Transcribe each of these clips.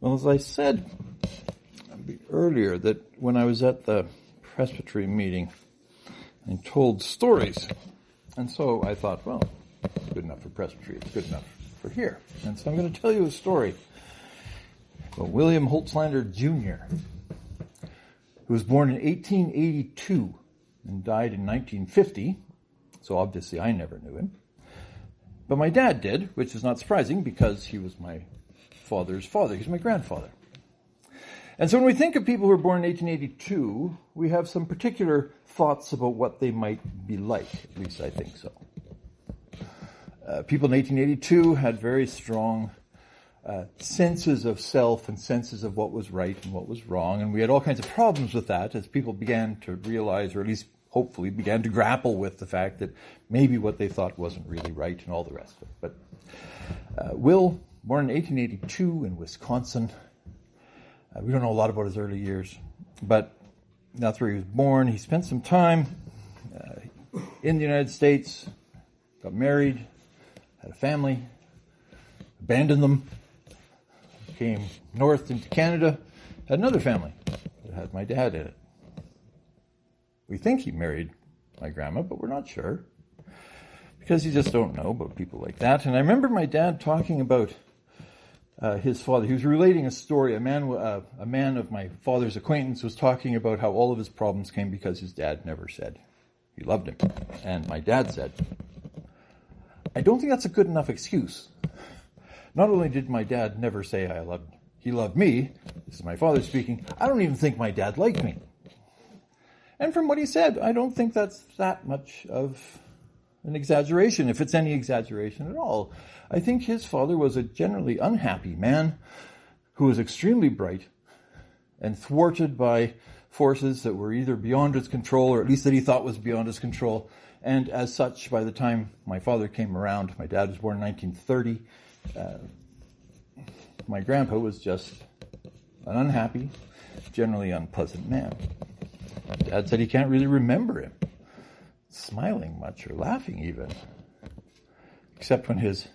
Well, as I said earlier, that when I was at the presbytery meeting, I told stories. And so I thought, well, it's good enough for presbytery. It's good enough for here. And so I'm going to tell you a story about William Holtzlander Jr., who was born in 1882 and died in 1950. So obviously I never knew him. But my dad did, which is not surprising because he was my father's father. He's my grandfather. And so when we think of people who were born in 1882, we have some particular thoughts about what they might be like. At least I think so. People in 1882 had very strong senses of self and senses of what was right and what was wrong. And we had all kinds of problems with that as people began to realize, or at least hopefully began to grapple with the fact that maybe what they thought wasn't really right and all the rest of it. But Will, born in 1882 in Wisconsin. We don't know a lot about his early years, but that's where he was born. He spent some time in the United States, got married, had a family, abandoned them, came north into Canada, had another family that had my dad in it. We think he married my grandma, but we're not sure because you just don't know about people like that. And I remember my dad talking about his father. He was relating a story. A man of my father's acquaintance was talking about how all of his problems came because his dad never said he loved him. And my dad said, I don't think that's a good enough excuse. Not only did my dad never say he loved me, this is my father speaking, I don't even think my dad liked me. And from what he said, I don't think that's that much of an exaggeration, if it's any exaggeration at all. I think his father was a generally unhappy man who was extremely bright and thwarted by forces that were either beyond his control or at least that he thought was beyond his control. And as such, by the time my father came around, my dad was born in 1930, my grandpa was just an unhappy, generally unpleasant man. My dad said he can't really remember him smiling much or laughing even, except when his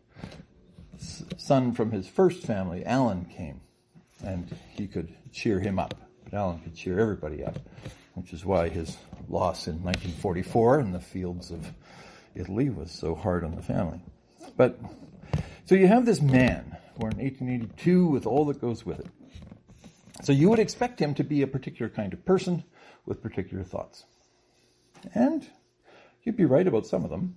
son from his first family, Alan, came, and he could cheer him up. But Alan could cheer everybody up, which is why his loss in 1944 in the fields of Italy was so hard on the family. But so you have this man born in 1882 with all that goes with it. So you would expect him to be a particular kind of person with particular thoughts. And you'd be right about some of them.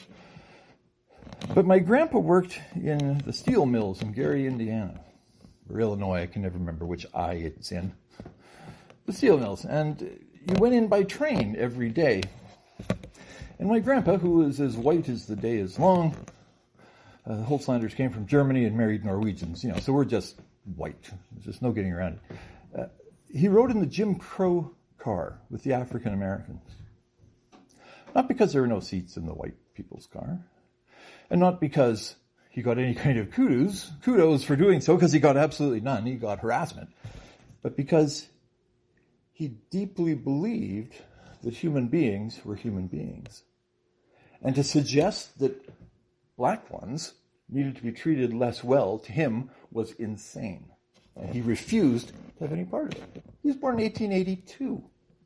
But my grandpa worked in the steel mills in Gary, Indiana, or Illinois. I can never remember which I it's in. The steel mills. And you went in by train every day. And my grandpa, who was as white as the day is long, the Holtzlanders came from Germany and married Norwegians, so we're just white. There's just no getting around it. He rode in the Jim Crow car with the African Americans. Not because there were no seats in the white people's car, and not because he got any kind of kudos for doing so, because he got absolutely none. He got harassment. But because he deeply believed that human beings were human beings. And to suggest that black ones needed to be treated less well, to him, was insane. And he refused to have any part of it. He was born in 1882.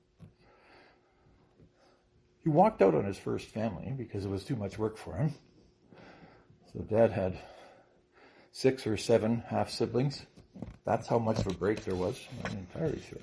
He walked out on his first family because it was too much work for him. So Dad had 6 or 7 half-siblings. That's how much of a break there was. I'm not entirely sure.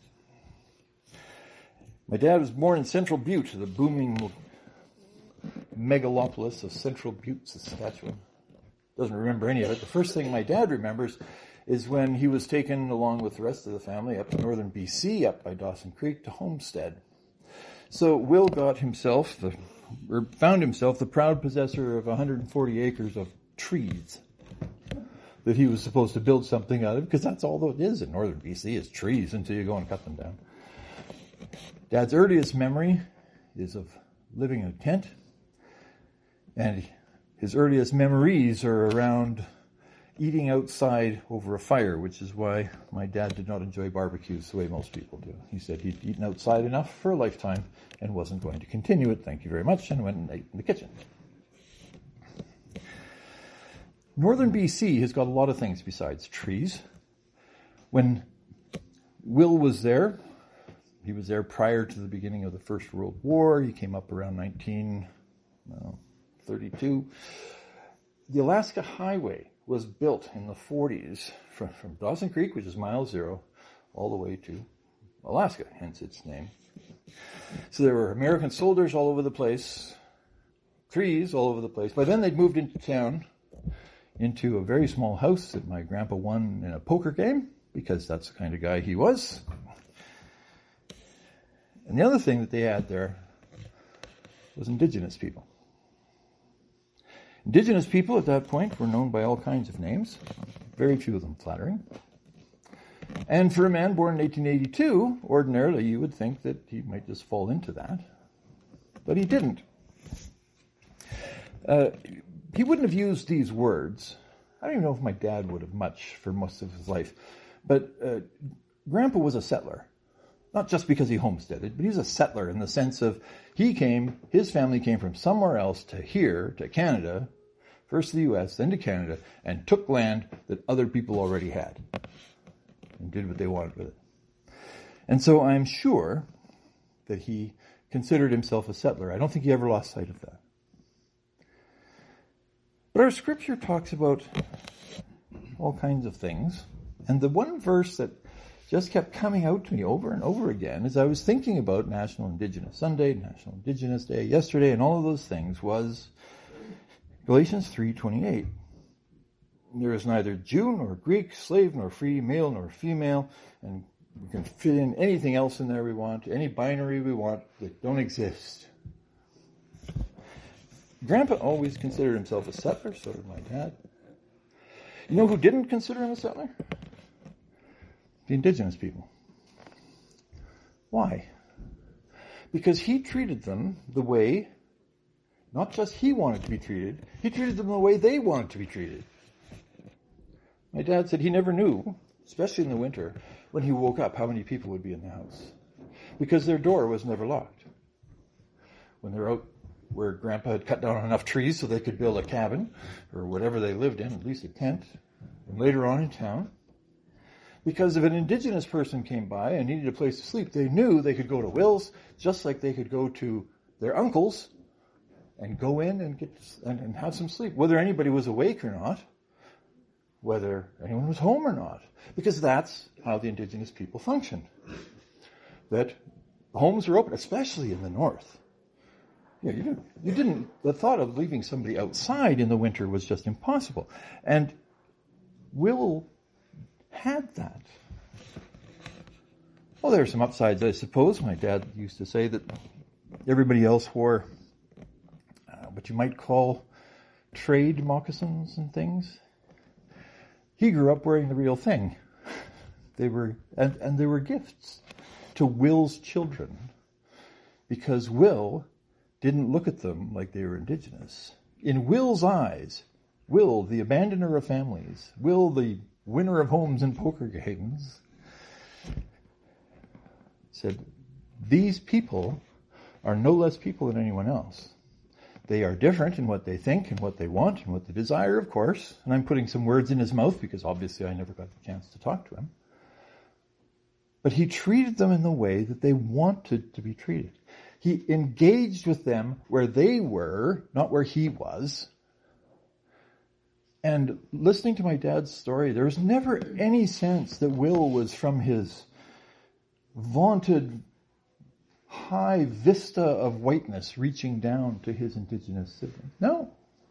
My dad was born in Central Butte, the booming megalopolis of Central Butte, Saskatchewan. Doesn't remember any of it. The first thing my dad remembers is when he was taken along with the rest of the family up to northern BC, up by Dawson Creek to Homestead. So Will found himself the proud possessor of 140 acres of trees that he was supposed to build something out of, because that's all it is in northern BC, is trees until you go and cut them down. Dad's earliest memory is of living in a tent, and his earliest memories are around eating outside over a fire, which is why my dad did not enjoy barbecues the way most people do. He said he'd eaten outside enough for a lifetime and wasn't going to continue it, thank you very much, and went and ate in the kitchen. Northern BC has got a lot of things besides trees. When Will was there, he was there prior to the beginning of the First World War. He came up around 1932. The Alaska Highway was built in the 40s from Dawson Creek, which is mile 0, all the way to Alaska, hence its name. So there were American soldiers all over the place, trees all over the place. By then they'd moved into town, into a very small house that my grandpa won in a poker game, because that's the kind of guy he was. And the other thing that they had there was Indigenous people. Indigenous people at that point were known by all kinds of names, very few of them flattering. And for a man born in 1882, ordinarily you would think that he might just fall into that. But he didn't. He wouldn't have used these words. I don't even know if my dad would have much for most of his life. But Grandpa was a settler. Not just because he homesteaded, but he was a settler in the sense of his family came from somewhere else to here, to Canada, first to the U.S., then to Canada, and took land that other people already had and did what they wanted with it. And so I'm sure that he considered himself a settler. I don't think he ever lost sight of that. But our scripture talks about all kinds of things. And the one verse that just kept coming out to me over and over again as I was thinking about National Indigenous Sunday, National Indigenous Day yesterday, and all of those things was Galatians 3:28. There is neither Jew nor Greek, slave nor free, male nor female, and we can fit in anything else in there we want, any binary we want that don't exist. Grandpa always considered himself a settler, so did my dad. You know who didn't consider him a settler? The Indigenous people. Why? Because he treated them the way, not just he wanted to be treated, he treated them the way they wanted to be treated. My dad said he never knew, especially in the winter, when he woke up, how many people would be in the house. Because their door was never locked. When they were out where Grandpa had cut down enough trees so they could build a cabin, or whatever they lived in, at least a tent, and later on in town, because if an Indigenous person came by and needed a place to sleep, they knew they could go to Will's, just like they could go to their uncle's and go in and have some sleep, whether anybody was awake or not, whether anyone was home or not, because that's how the Indigenous people functioned. That homes were open, especially in the north. You didn't. The thought of leaving somebody outside in the winter was just impossible, and Will had that. Well, there are some upsides, I suppose. My dad used to say that everybody else wore what you might call trade moccasins and things. He grew up wearing the real thing. They were gifts to Will's children, because Will didn't look at them like they were Indigenous. In Will's eyes, Will, the abandoner of families, Will, the winner of homes and poker games, said, these people are no less people than anyone else. They are different in what they think and what they want and what they desire, of course. And I'm putting some words in his mouth because obviously I never got the chance to talk to him. But he treated them in the way that they wanted to be treated. He engaged with them where they were, not where he was. And listening to my dad's story, there was never any sense that Will was from his vaunted high vista of whiteness reaching down to his Indigenous siblings. No.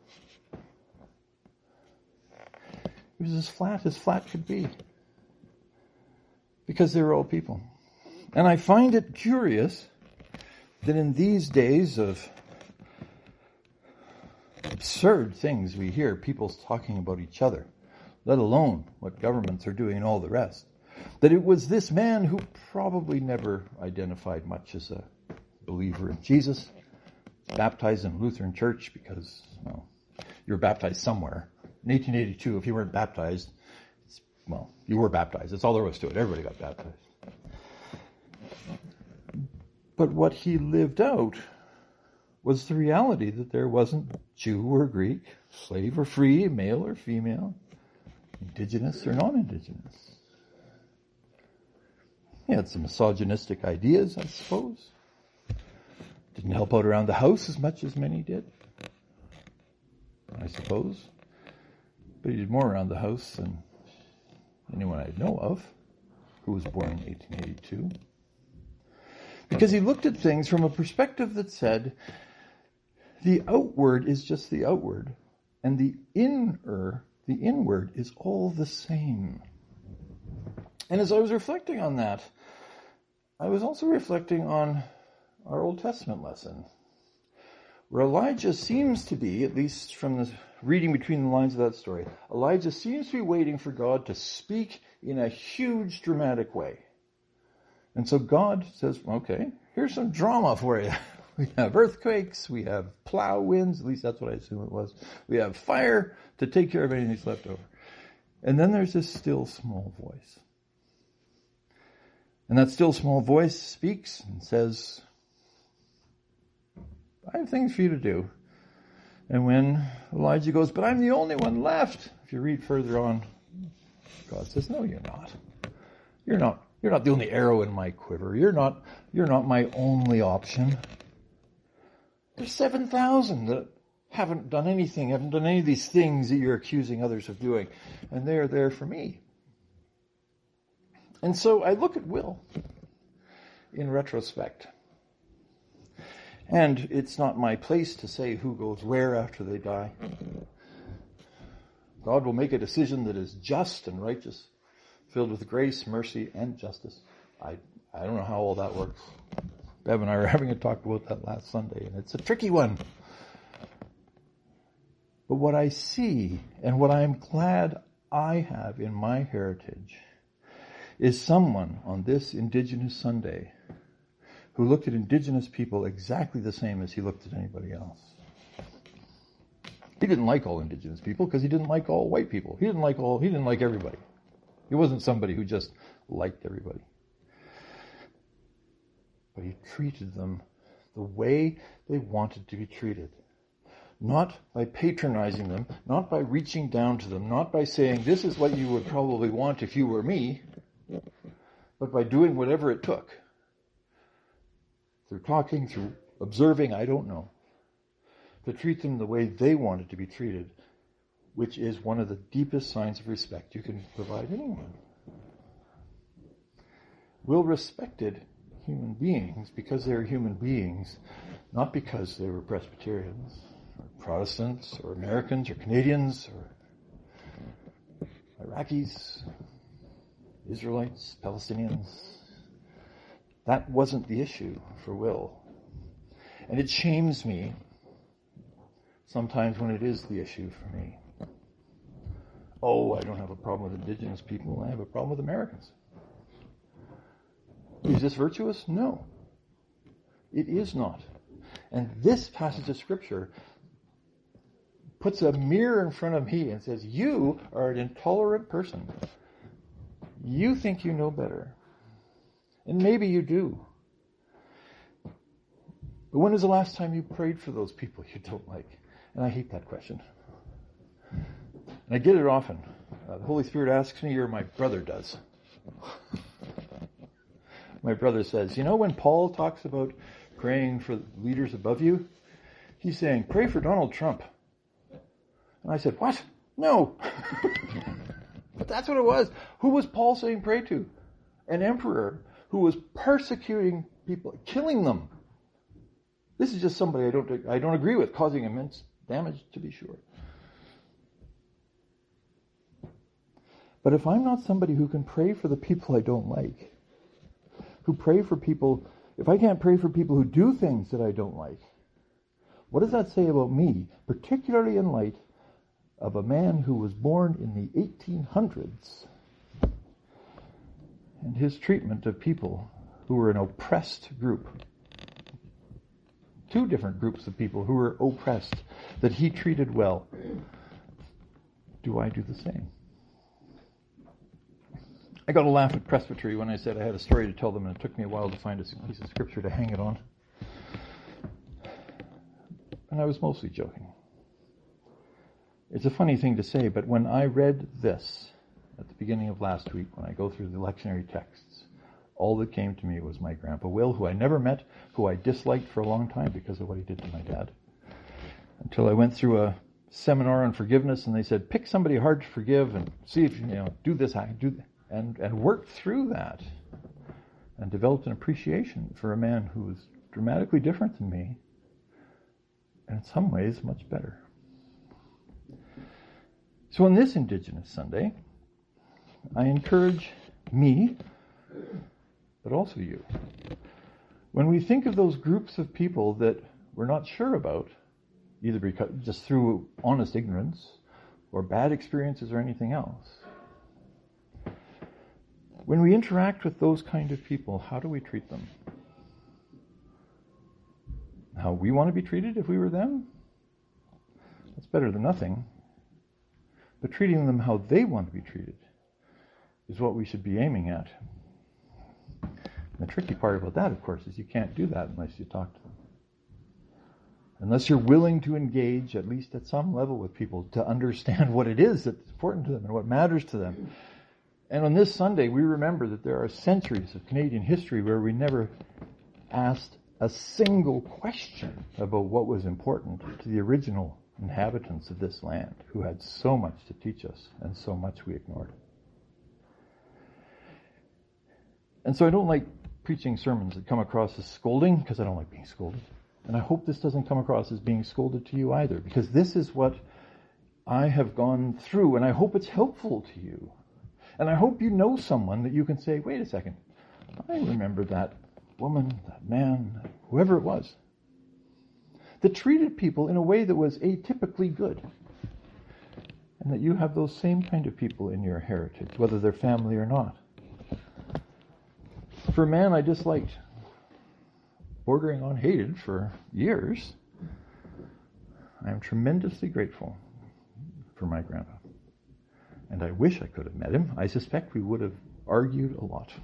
He was as flat could be. Because they were all people. And I find it curious that in these days of absurd things we hear people talking about each other, let alone what governments are doing and all the rest, that it was this man who probably never identified much as a believer in Jesus, baptized in Lutheran church because, well, you were baptized somewhere. In 1882, if you weren't baptized, you were baptized. That's all there was to it. Everybody got baptized. But what he lived out was the reality that there wasn't Jew or Greek, slave or free, male or female, Indigenous or non-Indigenous. He had some misogynistic ideas, I suppose. Didn't help out around the house as much as many did, I suppose. But he did more around the house than anyone I know of who was born in 1882. Because he looked at things from a perspective that said, the outward is just the outward, and the inward is all the same. And as I was reflecting on that, I was also reflecting on our Old Testament lesson, where Elijah seems to be, at least from the reading between the lines of that story, Elijah seems to be waiting for God to speak in a huge, dramatic way. And so God says, okay, here's some drama for you. We have earthquakes, we have plow winds, at least that's what I assume it was. We have fire to take care of anything that's left over. And then there's this still small voice. And that still small voice speaks and says, I have things for you to do. And when Elijah goes, but I'm the only one left, if you read further on, God says, no, you're not. You're not the only arrow in my quiver. You're not my only option. There's 7,000 that haven't done anything, haven't done any of these things that you're accusing others of doing. And they're there for me. And so I look at Will in retrospect. And it's not my place to say who goes where after they die. God will make a decision that is just and righteous, filled with grace, mercy, and justice. I don't know how all that works. Bev and I were having a talk about that last Sunday, and it's a tricky one. But what I see, and what I'm glad I have in my heritage, is someone on this Indigenous Sunday who looked at Indigenous people exactly the same as he looked at anybody else. He didn't like all Indigenous people because he didn't like all white people. He didn't like everybody. He wasn't somebody who just liked everybody. But he treated them the way they wanted to be treated. Not by patronizing them, not by reaching down to them, not by saying, this is what you would probably want if you were me, but by doing whatever it took. Through talking, through observing, I don't know, to treat them the way they wanted to be treated, which is one of the deepest signs of respect you can provide anyone. Will respected human beings because they were human beings, not because they were Presbyterians, or Protestants, or Americans, or Canadians, or Iraqis, Israelites, Palestinians. That wasn't the issue for Will. And it shames me sometimes when it is the issue for me. Oh, I don't have a problem with Indigenous people. I have a problem with Americans. Is this virtuous? No. It is not. And this passage of Scripture puts a mirror in front of me and says, you are an intolerant person. You think you know better. And maybe you do. But when was the last time you prayed for those people you don't like? And I hate that question. And I get it often. The Holy Spirit asks me, or my brother does. My brother says, you know when Paul talks about praying for leaders above you, he's saying, pray for Donald Trump. And I said, what? No. But that's what it was. Who was Paul saying pray to? An emperor who was persecuting people, killing them. This is just somebody I don't agree with, causing immense damage, to be sure. But if I'm not somebody who can pray for the people I don't like, who pray for people, if I can't pray for people who do things that I don't like, what does that say about me, particularly in light of a man who was born in the 1800s and his treatment of people who were an oppressed group? Two different groups of people who were oppressed that he treated well. Do I do the same? I got a laugh at Presbytery when I said I had a story to tell them, and it took me a while to find a piece of scripture to hang it on. And I was mostly joking. It's a funny thing to say, but when I read this at the beginning of last week, when I go through the lectionary texts, all that came to me was my Grandpa Will, who I never met, who I disliked for a long time because of what he did to my dad. Until I went through a seminar on forgiveness, and they said, pick somebody hard to forgive and see if, do this, and worked through that and developed an appreciation for a man who was dramatically different than me, and in some ways much better. So on this Indigenous Sunday, I encourage me, but also you, when we think of those groups of people that we're not sure about, either because just through honest ignorance or bad experiences or anything else, when we interact with those kind of people, how do we treat them? How we want to be treated if we were them? That's better than nothing. But treating them how they want to be treated is what we should be aiming at. And the tricky part about that, of course, is you can't do that unless you talk to them. Unless you're willing to engage, at least at some level, with people to understand what it is that's important to them and what matters to them. And on this Sunday, we remember that there are centuries of Canadian history where we never asked a single question about what was important to the original inhabitants of this land, who had so much to teach us and so much we ignored. And so I don't like preaching sermons that come across as scolding, because I don't like being scolded. And I hope this doesn't come across as being scolded to you either, because this is what I have gone through, and I hope it's helpful to you. And I hope you know someone that you can say, wait a second, I remember that woman, that man, whoever it was, that treated people in a way that was atypically good. And that you have those same kind of people in your heritage, whether they're family or not. For a man I disliked, bordering on hated for years, I am tremendously grateful for my grandpa. And I wish I could have met him. I suspect we would have argued a lot.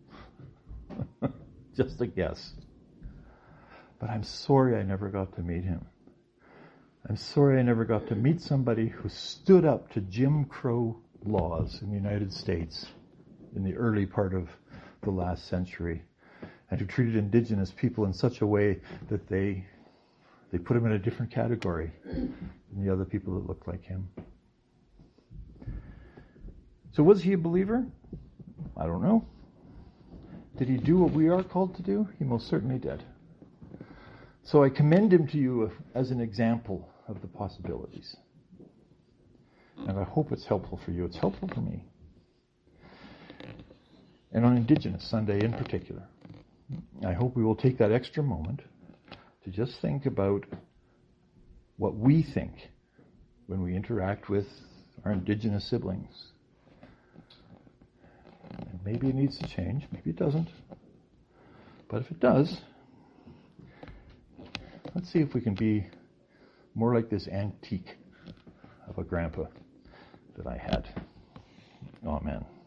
Just a guess. But I'm sorry I never got to meet him. I'm sorry I never got to meet somebody who stood up to Jim Crow laws in the United States in the early part of the last century, and who treated Indigenous people in such a way that they put him in a different category than the other people that looked like him. So was he a believer? I don't know. Did he do what we are called to do? He most certainly did. So I commend him to you as an example of the possibilities. And I hope it's helpful for you. It's helpful for me. And on Indigenous Sunday in particular, I hope we will take that extra moment to just think about what we think when we interact with our Indigenous siblings. And maybe it needs to change, maybe it doesn't. But if it does, let's see if we can be more like this antique of a grandpa that I had. Amen.